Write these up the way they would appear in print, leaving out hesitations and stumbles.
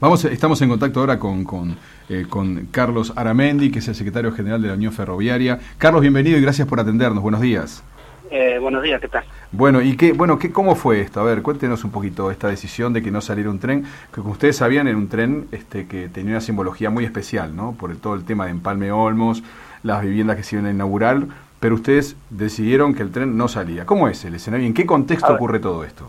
Estamos en contacto ahora con Carlos Aramendi, que es el secretario general de la Unión Ferroviaria. Carlos, bienvenido y gracias por atendernos. Buenos días. Buenos días, ¿qué tal? Bueno, ¿cómo fue esto? A ver, cuéntenos un poquito esta decisión de que no saliera un tren, que como ustedes sabían era un tren que tenía una simbología muy especial, ¿no? Por todo el tema de Empalme Olmos, las viviendas que se iban a inaugurar, pero ustedes decidieron que el tren no salía. ¿Cómo es el escenario? ¿En qué contexto ocurre todo esto?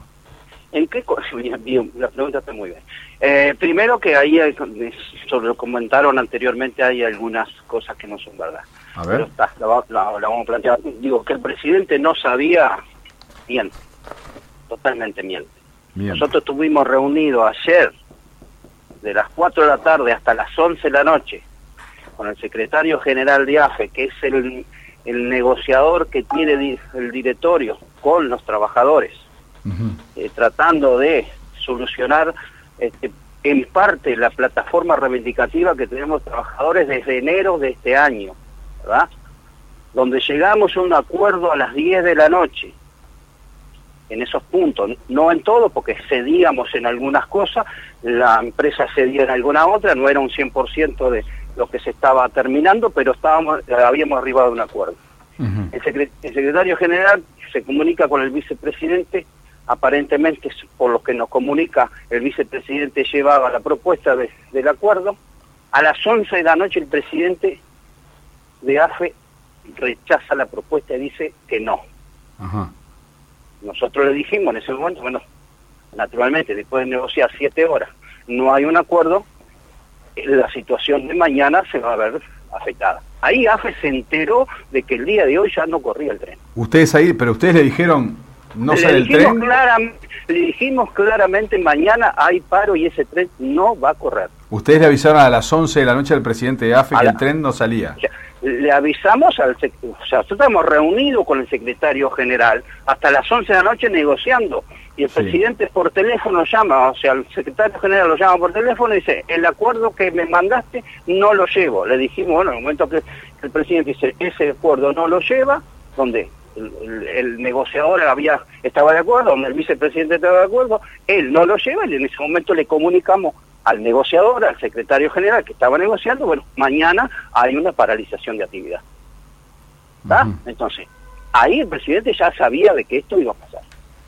Bien, la pregunta está muy bien. Primero que ahí, sobre lo que comentaron anteriormente, hay algunas cosas que no son verdad. A ver. Pero la vamos a plantear. Digo, que el presidente no sabía, miente. Totalmente miente. Bien. Nosotros estuvimos reunidos ayer, de las 4 de la tarde hasta las 11 de la noche, con el secretario general de AFE, que es el negociador que tiene el directorio con los trabajadores. Tratando de solucionar en parte la plataforma reivindicativa que tenemos trabajadores desde enero de este año, ¿verdad? Donde llegamos a un acuerdo a las 10 de la noche, en esos puntos, no en todo, porque cedíamos en algunas cosas, la empresa cedía en alguna otra, no era un 100% de lo que se estaba terminando, pero habíamos arribado a un acuerdo. El secretario general se comunica con el vicepresidente. Aparentemente, por lo que nos comunica, el vicepresidente llevaba la propuesta del acuerdo. A las 11 de la noche el presidente de AFE rechaza la propuesta y dice que no. Ajá. Nosotros le dijimos en ese momento, bueno, naturalmente, después de negociar 7 horas, no hay un acuerdo, la situación de mañana se va a ver afectada. Ahí AFE se enteró de que el día de hoy ya no corría el tren. Pero ustedes le dijeron... ¿No sale el tren? Le dijimos claramente, mañana hay paro y ese tren no va a correr. Ustedes le avisaron a las 11 de la noche al presidente de AFE que el tren no salía. Le avisamos nosotros estamos reunidos con el secretario general hasta las 11 de la noche negociando. Y el presidente por teléfono llama, el secretario general lo llama por teléfono y dice, el acuerdo que me mandaste no lo llevo. Le dijimos, bueno, en el momento que el presidente dice, ese acuerdo no lo lleva, ¿dónde? El negociador estaba de acuerdo, donde el vicepresidente estaba de acuerdo, él no lo lleva y en ese momento le comunicamos al negociador, al secretario general que estaba negociando, bueno, mañana hay una paralización de actividad. ¿Está? Entonces, ahí el presidente ya sabía de que esto iba a pasar.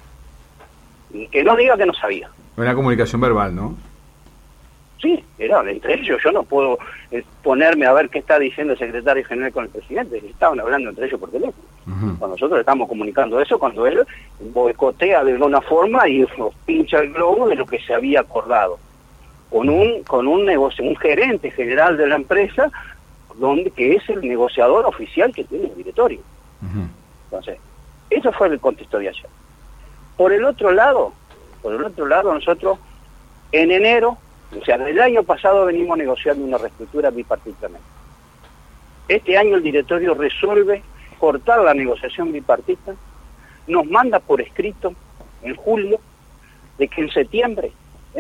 Y que no diga que no sabía. Una comunicación verbal, ¿no? Sí, era entre ellos. Yo no puedo ponerme a ver qué está diciendo el secretario general con el presidente. Estaban hablando entre ellos por teléfono. Cuando nosotros estamos comunicando eso, cuando él boicotea de alguna forma y nos pincha el globo de lo que se había acordado. Con un negocio, un gerente general de la empresa, que es el negociador oficial que tiene el directorio. Entonces, eso fue el contexto de ayer. Por el otro lado, nosotros en enero, del año pasado venimos negociando una reestructura bipartitamente. Este año el directorio resuelve cortar la negociación bipartita, nos manda por escrito en julio de que en septiembre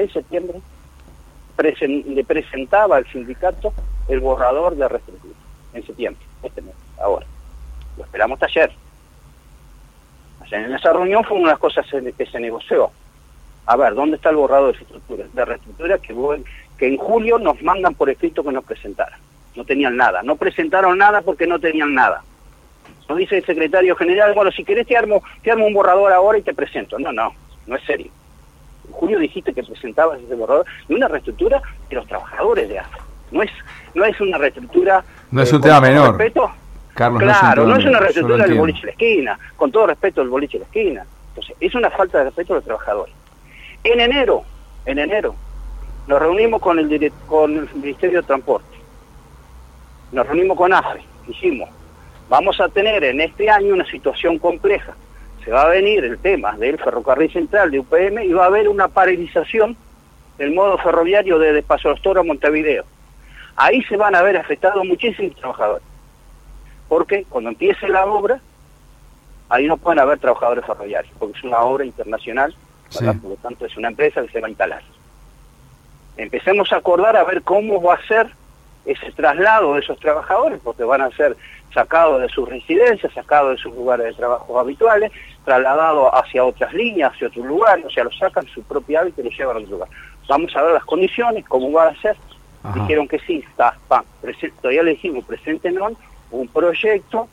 le presentaba al sindicato el borrador de reestructura. En septiembre, este mes, ahora. Lo esperamos hasta ayer. En esa reunión fue una de las cosas que se negoció. A ver, ¿dónde está el borrador de reestructura que en julio nos mandan por escrito que nos presentaran? No tenían nada. No presentaron nada porque no tenían nada. Nos dice el secretario general, bueno, si querés te armo un borrador ahora y te presento. No es serio. En julio dijiste que presentabas ese borrador de una reestructura de los trabajadores de AFE. No es una reestructura... No es un tema menor. Respeto, Carlos, claro, no es una reestructura del boliche de la esquina, con todo respeto del boliche de la esquina. Entonces, es una falta de respeto a los trabajadores. En enero, nos reunimos con el Ministerio de Transporte. Nos reunimos con AFE. Dijimos, vamos a tener en este año una situación compleja. Se va a venir el tema del ferrocarril central de UPM y va a haber una paralización del modo ferroviario desde Paso los Toros a Montevideo. Ahí se van a ver afectados muchísimos trabajadores. Porque cuando empiece la obra, ahí no pueden haber trabajadores ferroviarios, porque es una obra internacional, por lo tanto es una empresa que se va a instalar. Empecemos a acordar a ver cómo va a ser ese traslado de esos trabajadores, porque van a ser sacados de sus residencias, sacados de sus lugares de trabajo habituales, trasladados hacia otras líneas, hacia otro lugar, o sea, los sacan su propio hábito y los llevan a otro lugar. Vamos a ver las condiciones, cómo van a ser. Ajá. Dijeron que sí, todavía le dijimos, preséntenos un proyecto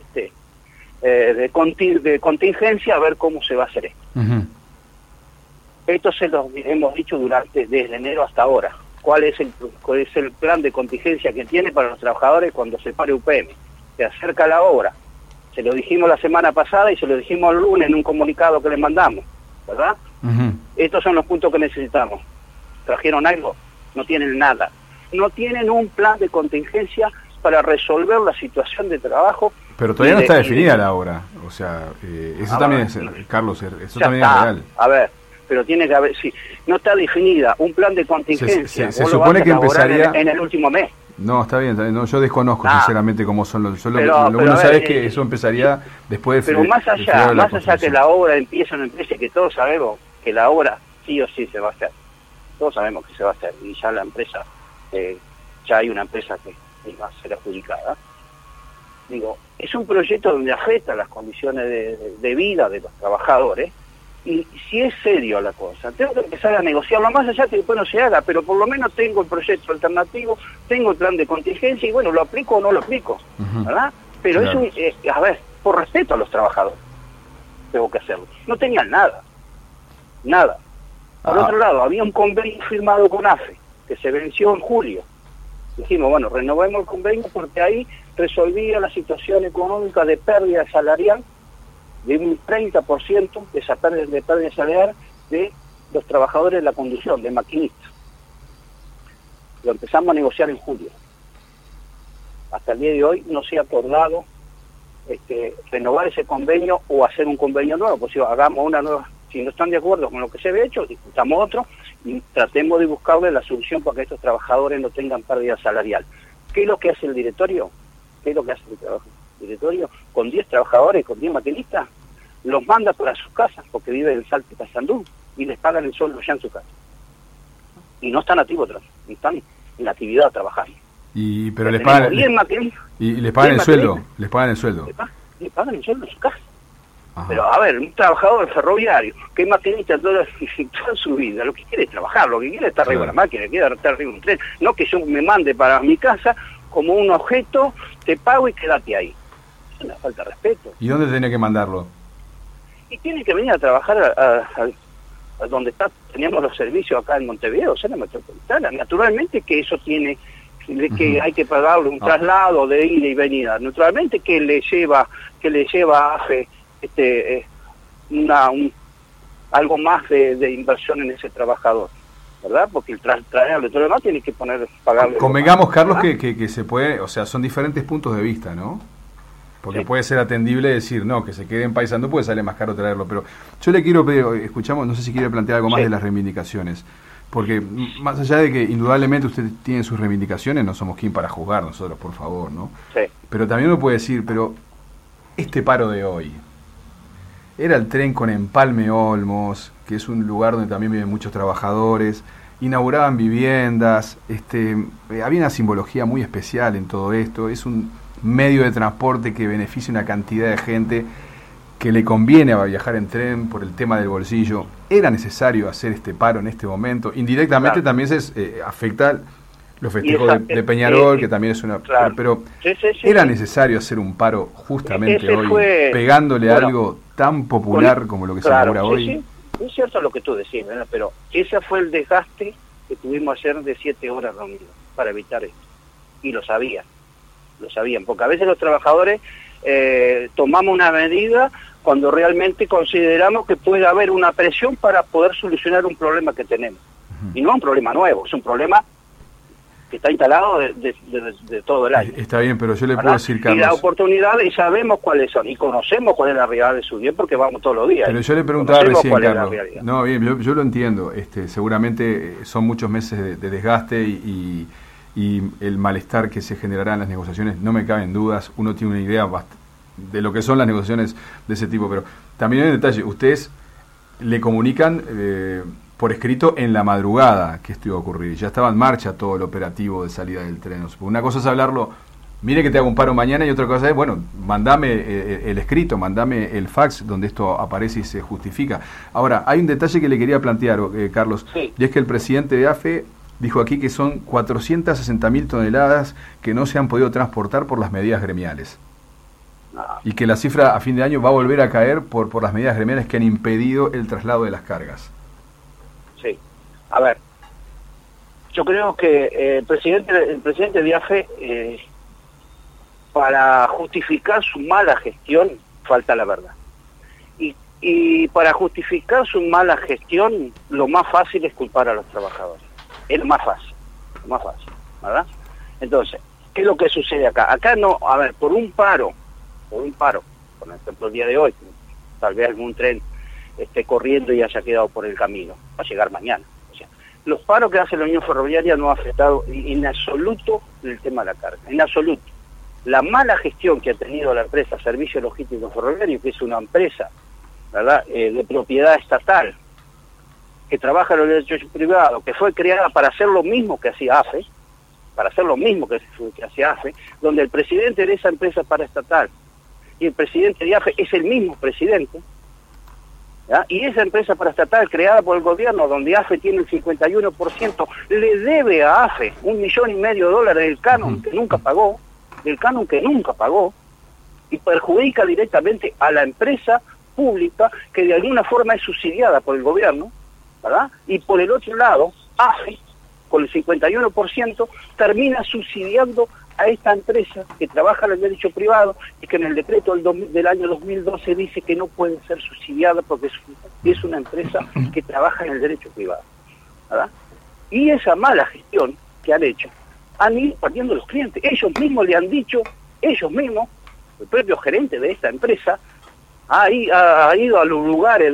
de contingencia, a ver cómo se va a hacer esto. Uh-huh. Esto se lo hemos dicho desde enero hasta ahora. ¿Cuál es el plan de contingencia que tiene para los trabajadores cuando se pare UPM? Se acerca la obra. Se lo dijimos la semana pasada y se lo dijimos el lunes en un comunicado que les mandamos, ¿verdad? Uh-huh. Estos son los puntos que necesitamos. ¿Trajeron algo? No tienen nada. No tienen un plan de contingencia para resolver la situación de trabajo. Pero todavía no está definida la obra. O sea, eso también es, Carlos, eso también es real. A ver, pero tiene que haber, si no está definida un plan de contingencia, se supone que empezaría en el último mes. No, está bien, no, yo desconozco sinceramente cómo son los... Lo que uno sabe es que eso empezaría después de... Pero más allá que la obra empiece o no empiece, que todos sabemos que la obra sí o sí se va a hacer. Todos sabemos que se va a hacer, y ya la empresa, ya hay una empresa que va a ser adjudicada. Digo, es un proyecto donde afecta las condiciones de vida de los trabajadores, y si es serio la cosa, tengo que empezar a negociarlo, más allá que después no se haga, pero por lo menos tengo el proyecto alternativo, tengo el plan de contingencia, y bueno, lo aplico o no lo aplico, ¿verdad? Pero claro. A ver, por respeto a los trabajadores, tengo que hacerlo. No tenían nada. Por otro lado, había un convenio firmado con AFE, que se venció en julio. Dijimos, bueno, renovemos el convenio porque ahí resolvía la situación económica de pérdida salarial, de un 30% de esa pérdida salarial de los trabajadores de la conducción, de maquinistas. Lo empezamos a negociar en julio. Hasta el día de hoy no se ha acordado renovar ese convenio o hacer un convenio nuevo, pues si hagamos una nueva. Si no están de acuerdo con lo que se había hecho, discutamos otro y tratemos de buscarle la solución para que estos trabajadores no tengan pérdida salarial. ¿Qué es lo que hace el directorio? Directorio, con 10 trabajadores, con 10 maquinistas, los manda para sus casas, porque viven en Salta y Paysandú, y les pagan el sueldo ya en su casa. Y no están activos, están en actividad trabajando. Pero les pagan, les pagan el sueldo, les pagan el sueldo. Les pagan el sueldo en su casa. Ajá. Pero a ver, un trabajador ferroviario, que es maquinista toda su vida, lo que quiere es trabajar, lo que quiere es estar arriba de la máquina, quiere estar arriba de un tren, no que yo me mande para mi casa como un objeto, te pago y quédate ahí. Es una falta de respeto. ¿Y dónde tiene que mandarlo? Y tiene que venir a trabajar a donde teníamos los servicios acá en Montevideo, zona metropolitana. Naturalmente que eso tiene, que hay que pagarle un traslado de ida y venida. Naturalmente que le lleva a AFE algo más de inversión en ese trabajador, ¿verdad? Porque el trasladarle todo lo demás tiene que pagarle. Convengamos, Carlos, que se puede, o sea, son diferentes puntos de vista, ¿no? Porque sí. Puede ser atendible decir, no, que se quede en Paysandú, puede salir más caro traerlo, pero yo le quiero pedir, escuchamos, no sé si quiere plantear algo más de las reivindicaciones, porque más allá de que indudablemente usted tiene sus reivindicaciones, no somos quien para juzgar nosotros, por favor, ¿no? Sí. Pero también uno puede decir, pero este paro de hoy, era el tren con Empalme Olmos, que es un lugar donde también viven muchos trabajadores, inauguraban viviendas, había una simbología muy especial en todo esto, es un medio de transporte que beneficia una cantidad de gente que le conviene a viajar en tren por el tema del bolsillo. ¿Era necesario hacer este paro en este momento? Indirectamente también se afecta los festejos de Peñarol, que también es una... Claro. Pero ¿era necesario hacer un paro justamente hoy, pegándole algo tan popular como lo que se inaugura hoy? Sí. Es cierto lo que tú decís, ¿verdad? Pero ese fue el desgaste que tuvimos ayer de 7 horas reunidos para evitar esto. Y lo sabían, porque a veces los trabajadores tomamos una medida cuando realmente consideramos que puede haber una presión para poder solucionar un problema que tenemos. Y no es un problema nuevo, es un problema que está instalado de todo el año. Está bien, pero yo le puedo decir, Carlos... Y las oportunidades sabemos cuáles son, y conocemos cuál es la realidad de su bien, porque vamos todos los días. Pero yo le preguntaba recién, Carlos... No, bien, yo lo entiendo. Seguramente son muchos meses de desgaste y el malestar que se generará en las negociaciones, no me caben dudas. Uno tiene una idea de lo que son las negociaciones de ese tipo, pero también hay un detalle. Ustedes le comunican por escrito en la madrugada que esto iba a ocurrir. Ya estaba en marcha todo el operativo de salida del tren. Una cosa es hablarlo, mire que te hago un paro mañana, y otra cosa es, bueno, mandame el escrito, mandame el fax donde esto aparece y se justifica. Ahora, hay un detalle que le quería plantear, Carlos, sí. Y es que el presidente de AFE dijo aquí que son 460.000 toneladas que no se han podido transportar por las medidas gremiales. Y que la cifra a fin de año va a volver a caer por las medidas gremiales que han impedido el traslado de las cargas. Sí, a ver, yo creo que el presidente de AFE, para justificar su mala gestión, falta la verdad. Y para justificar su mala gestión, lo más fácil es culpar a los trabajadores. Es lo más fácil, ¿verdad? Entonces, ¿qué es lo que sucede acá? Acá no, a ver, por un paro, por ejemplo el día de hoy, tal vez algún tren esté corriendo y haya quedado por el camino, va a llegar mañana. O sea, los paros que hace la Unión Ferroviaria no ha afectado en absoluto el tema de la carga, en absoluto. La mala gestión que ha tenido la empresa Servicio Logístico Ferroviario, que es una empresa, ¿verdad?, de propiedad estatal, que trabaja en los derechos privados, que fue creada para hacer lo mismo que hacía AFE, donde el presidente de esa empresa paraestatal y el presidente de AFE es el mismo presidente, ¿ya? Y esa empresa paraestatal creada por el gobierno, donde AFE tiene el 51%, le debe a AFE $1,500,000 del canon que nunca pagó, y perjudica directamente a la empresa pública que de alguna forma es subsidiada por el gobierno, ¿verdad? Y por el otro lado, AFE, con el 51%, termina subsidiando a esta empresa que trabaja en el derecho privado y que en el decreto del año 2012 dice que no puede ser subsidiada porque es una empresa que trabaja en el derecho privado, ¿verdad? Y esa mala gestión que han hecho, han ido perdiendo los clientes. Ellos mismos le han dicho, el propio gerente de esta empresa ha ido a los lugares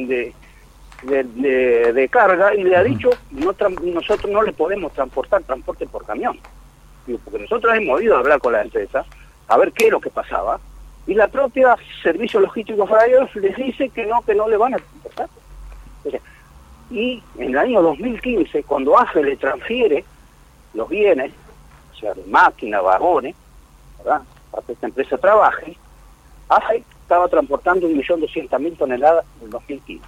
de carga y le ha dicho, nosotros no le podemos transportar transporte por camión. Digo, porque nosotros hemos ido a hablar con la empresa a ver qué es lo que pasaba, y la propia Servicio Logístico Ferroviario les dice que no le van a transportar. O sea, y en el año 2015, cuando AFE le transfiere los bienes, o sea, de máquinas, vagones, ¿verdad?, para que esta empresa trabaje, AFE estaba transportando 1.200.000 toneladas en el 2015.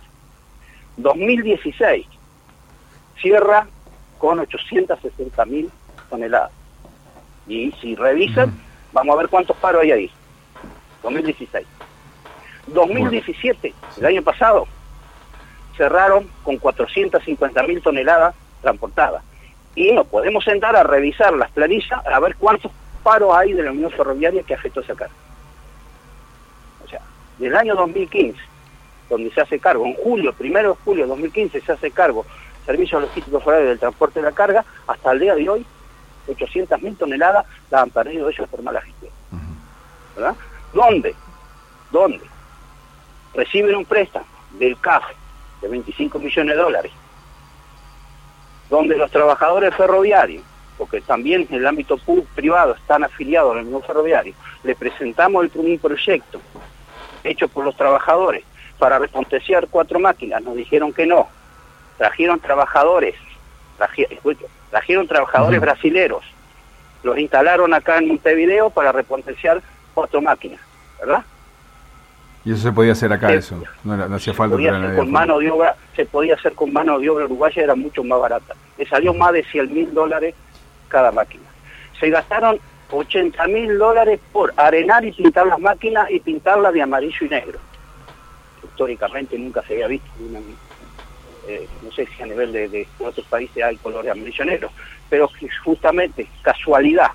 2016 cierra con 860.000 toneladas. Y si revisan, vamos a ver cuántos paros hay ahí. 2016. 2017, el año pasado, cerraron con 450.000 toneladas transportadas. Y nos podemos sentar a revisar las planillas a ver cuántos paros hay de la Unión Ferroviaria que afectó esa carga. O sea, del año 2015, donde se hace cargo, en julio, 1 de julio de 2015, se hace cargo Servicio Logístico Ferroviario del transporte de la carga, hasta el día de hoy, 800.000 toneladas las han perdido ellos por mala gestión. ¿Verdad? ¿Dónde? Reciben un préstamo del CAF de $25 millones, donde los trabajadores ferroviarios, porque también en el ámbito privado están afiliados a la Unión Ferroviaria, le presentamos un proyecto hecho por los trabajadores para repotenciar 4 máquinas, nos dijeron que no. Trajeron trabajadores brasileros, los instalaron acá en Montevideo para repotenciar 4 máquinas, ¿verdad? Y eso se podía hacer acá, eso, no hacía falta. Se podía hacer con mano de obra uruguaya, era mucho más barata. Le salió más de $100.000 cada máquina. Se gastaron $80.000 por arenar y pintar las máquinas y pintarlas de amarillo y negro. Históricamente nunca se había visto no sé si a nivel de otros países hay colores amarillo y negro, pero justamente, casualidad,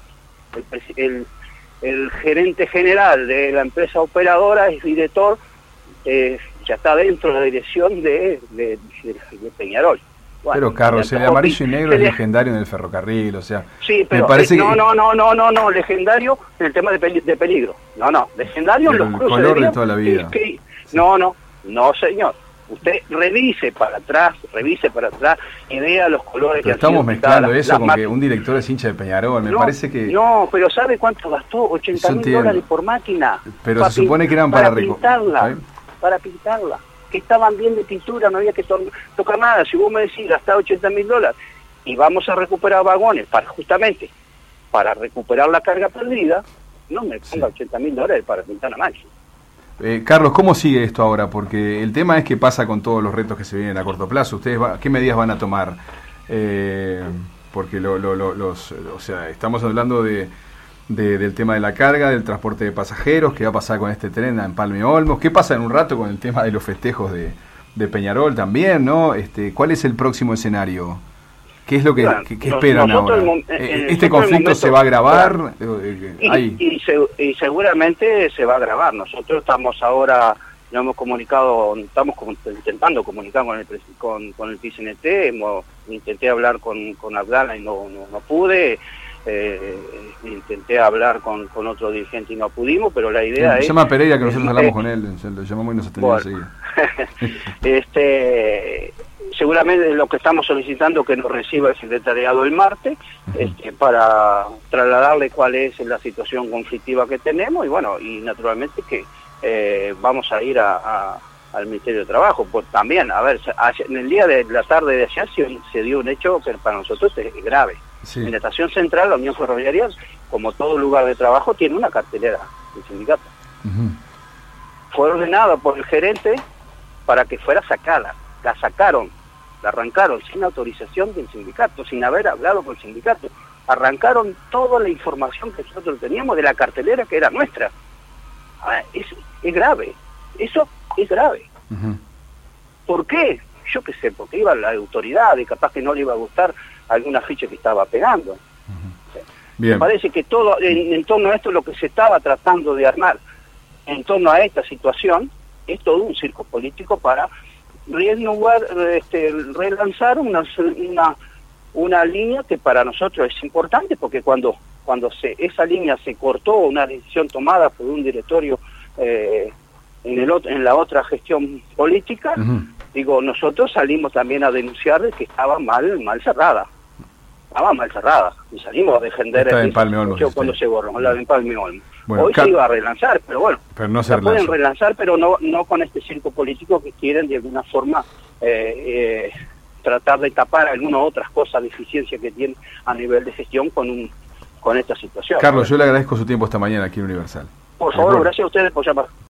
el gerente general de la empresa operadora es director, ya está dentro de la dirección de Peñarol. Bueno, pero Carlos, el amarillo y negro es legendario en el ferrocarril, o sea, sí, pero me parece no, legendario en el tema de peligro. Legendario en los cruces color de de toda la vida. No, señor. Usted revise para atrás y vea los colores pero que estamos mezclando eso con que un director es hincha de Peñarol, me parece que... No, pero ¿sabe cuánto gastó? $80.000 por máquina. Pero se supone que eran para pintarla. que estaban bien de pintura, no había que tocar nada. Si vos me decís, gastá $80.000 y vamos a recuperar vagones justamente para recuperar la carga perdida, no me ponga $80.000 para pintar a máquina. Carlos, ¿cómo sigue esto ahora? Porque el tema es que pasa con todos los retos que se vienen a corto plazo. ¿Ustedes qué medidas van a tomar? Porque o sea, estamos hablando del tema de la carga, del transporte de pasajeros, qué va a pasar con este tren en Empalme Olmos, qué pasa en un rato con el tema de los festejos de Peñarol también, ¿no? ¿Cuál es el próximo escenario? ¿Qué es lo que esperan ahora? ¿Este conflicto se va a agravar? Y seguramente se va a agravar. Nosotros estamos ahora, no hemos comunicado, estamos intentando comunicar con el PCNT, intenté hablar con Abdala y no pude, intenté hablar con otro dirigente y no pudimos, pero la idea es... Se llama Pereira, que nosotros hablamos con él, lo llamamos y nos atendió enseguida. Seguramente lo que estamos solicitando que nos reciba el secretariado el martes, para trasladarle cuál es la situación conflictiva que tenemos, y bueno, y naturalmente que vamos a ir al Ministerio de Trabajo. Pues también, a ver, en el día de la tarde de ayer se dio un hecho que para nosotros es grave. Sí. En la estación central, la Unión Ferroviaria, como todo lugar de trabajo, tiene una cartelera del sindicato. Fue ordenada por el gerente para que fuera sacada. La sacaron, la arrancaron sin autorización del sindicato, sin haber hablado con el sindicato. Arrancaron toda la información que nosotros teníamos de la cartelera que era nuestra. Es grave, eso es grave. ¿Por qué? Yo qué sé, porque iba la autoridad y capaz que no le iba a gustar alguna ficha que estaba pegando. Me parece que todo en torno a esto, lo que se estaba tratando de armar en torno a esta situación es todo un circo político para relanzar una línea que para nosotros es importante, porque cuando esa línea se cortó, una decisión tomada por un directorio en la otra gestión política, digo, nosotros salimos también a denunciar de que estaba mal cerrada. Estaba mal cerrada. Y salimos a defender cuando se borró la de Empalme Olmos. Bueno, hoy se iba a relanzar, pero bueno, no se pueden relanzar, pero no con este circo político que quieren de alguna forma tratar de tapar algunas otras cosas, deficiencia que tienen a nivel de gestión con esta situación. Carlos, yo le agradezco su tiempo esta mañana aquí en Universal. Por favor, gracias a ustedes por llamar.